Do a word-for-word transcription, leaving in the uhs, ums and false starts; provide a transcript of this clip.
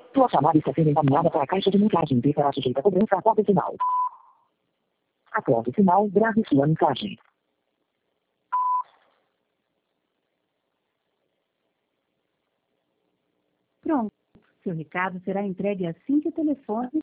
Sua chamada está sendo encaminhada para a caixa de mensagem e será sujeita a cobrança após o sinal. Após o sinal, grave sua mensagem. Pronto. Seu recado será entregue assim que o telefone